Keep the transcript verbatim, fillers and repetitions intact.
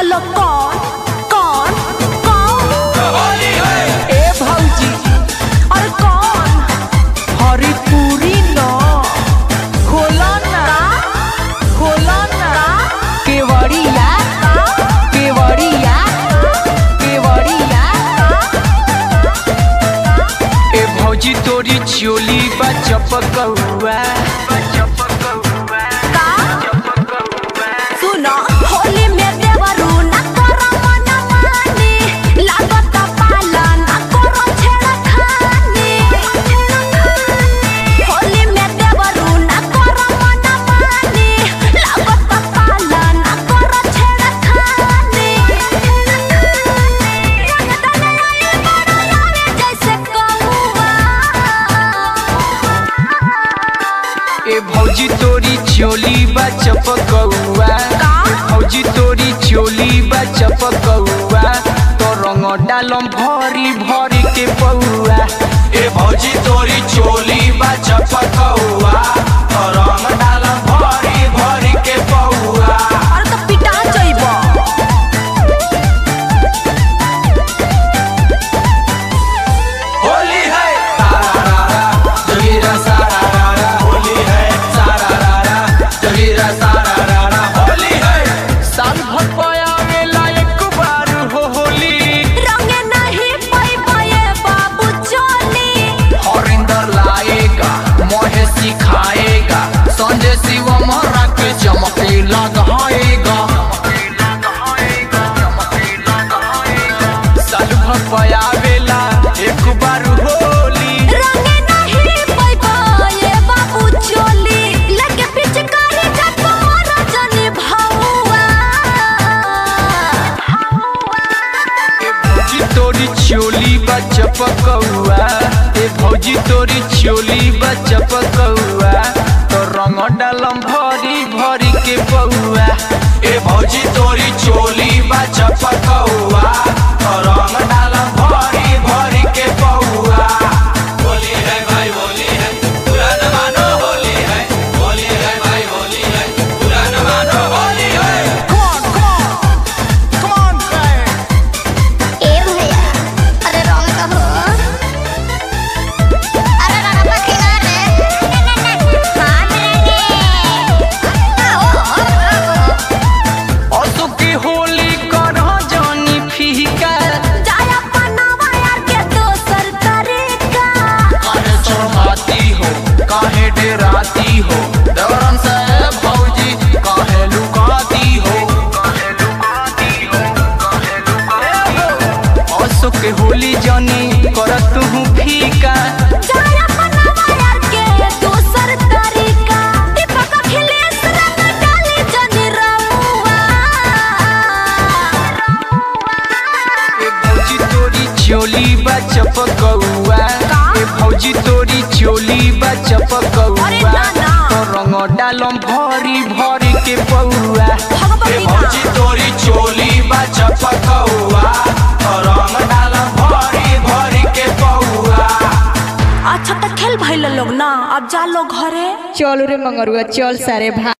बोलो कौन कौन कौन होली है ए भौजी और कौन हरिपुरी न खोला ना खोला ना केवड़िया केवड़िया केवड़िया ए भौजी तोरी चोली बा चपकौआ सुनो होली में देवरू ना करो मन मानी लागत पाला ना करो छेड़खानी होली में देवरू ना करो मन मानी लागत पाला ना करो छेड़खानी जैसे कौआ ए भौजी तोरी चोली बा चपकौआ भौजी तोरी चोली बा चपकौआ तो रंग डालम भरी भरी के पौआ ए भौजी तोरी चोली बा चपकौआ तो रंग डालम भरी भरी के पौआ और तो पिटा जइबो होली है सारारा जोगिरा सारारा होली है सारारा जोगिरा सारारा होली है साल भर पयावेला एक बार हो होली रंगे नहीं पैबो ये बाबू चोली हरिंदर लाएगा मोहे सिखाएगा संजय शिवम के चमके लगाएगा साल भर पयावेला एक बार होली रंगे नहीं पैबो ये बाबू चोली लगे पिचकारी जको रजनी भौआ ए भौजी तोरी चोली बा चपकौआ ए भौजी तोरी चोली बा चपकौआ तो रंग डालम भरी भरी के पौआ ए भौजी तोरी चोली बा चपकौआ तो रंग डालम भरी भरी के पौआ होली है भाई होली है पूरा न मानो होली है होली है भाई होली है पूरा न मानो होली है कौन कौन कौन है ए भैया अरे रंग का हो अरे रंग का खिला रे हां मेरे असु की होली कर जानी फीका जाया बनावा यार के दोसर तरीका काहे शर्माती हो काहे डराती हो दौरन से भौजी काहे लुकाती हो काहे लुकाती हो काहे लुकाती हो असु की होली जानी करत हूँ फीका जाया बनावा यार के दोसर तरीका दीपक अखिलेश रंग डाली जनी रहुआ ए भौजी तोरी चोली बा चपकौआ ए भौजी तोरी चोली बा अरे चपकौआ ना, ना। तो रंग डालम भरी भरी के पौआ भगवती ए ना। भौजी तोरी चोली बा चपकौआ तो रंग डालम भरी भरी के पौआ अच्छा तो खेल भइल लोग ना अब जा लोग घरे चल रे मंगरुआ चल सारे भाई।